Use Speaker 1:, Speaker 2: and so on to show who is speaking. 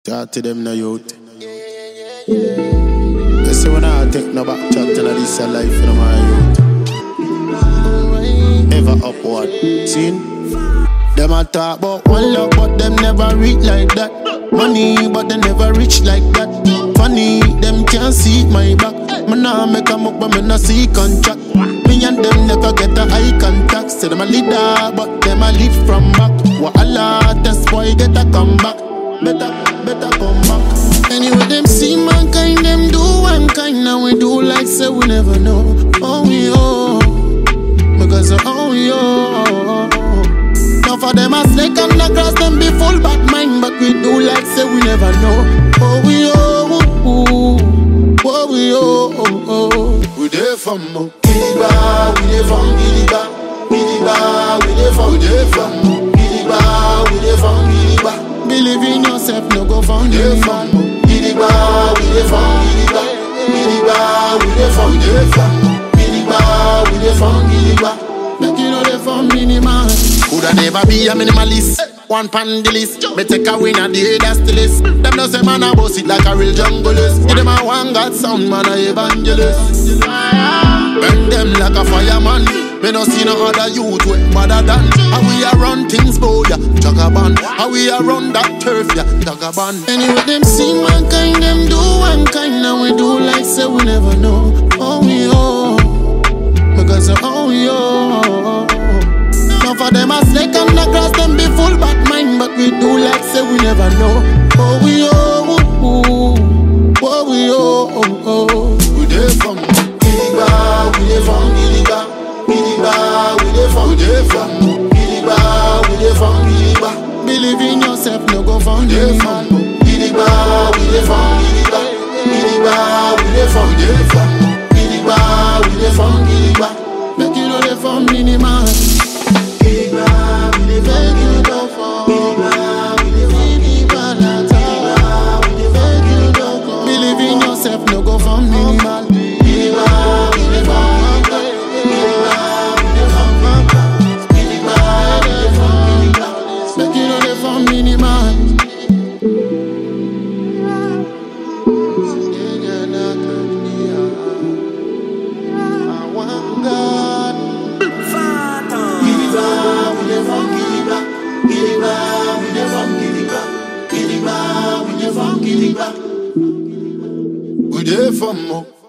Speaker 1: Talk to them now, youth. They say when I take no back chat till this a life in my youth. Ever upward, seen? Them a talk about one love, but them never reach like that. Money, but they never reach like that. Funny, them can't see my back. Me nah make a move, but me nah see contract. Me and them never get a eye contact. Say them a leader, but them a lead from back. Wallah, that's why get a comeback. Better come back. Anyway, them see mankind, them do one kind. Now we do like say we never know. Oh, we oh, because oh, we oh. Now for them a snake and the grass, them be full bad mind. But we do like say we never know. Oh, we oh, oh, oh, we oh, oh, oh. We there from Gidigba, we there from Gidigba. Gidigba, we there from Gidigba, we there from Gidigba. Believe in yourself, no go from Gidigba, Gidigba, we there from Gidigba. Gidigba, we there from Gidigba. Gidigba, we there from Gidigba. Make you know they from minimal. Coulda never be a minimalist. One pan the list. Me take a win at the head, that's the list. Them no say man a boss it like a real junglist. Give them a one God sound, man a evangelist. Burn them like a fireman. Me no see no other youth way madder than. How we a run things boy, yeah, Jagaban. How we a run that turf, yeah, Jagaban. Anyway, them see mankind, them do one kind. Now we do like say we never know. Oh, we oh, because oh, we oh. Now for them a snake and the grass, them be full bad mind. But we do like say we never know. Oh, we oh, oh, oh, we oh, oh, oh. We there from Gidigba, we there from Gidigba. Gidigba, we dey from Gidigba. We dey from Gidigba. Believe in yourself, no go from Gidigba. Gidigba, we dey from Gidigba. Gidigba, we dey from Gidigba. Gidigba, we dey from Gidigba. Make you know they from minimal. Gidigba, we dey make you go for. Gidigba, we dey from Gidigba. Gidigba, we dey make you go for. Believe in yourself, no go from minimal. Gidigba, we dey from we there from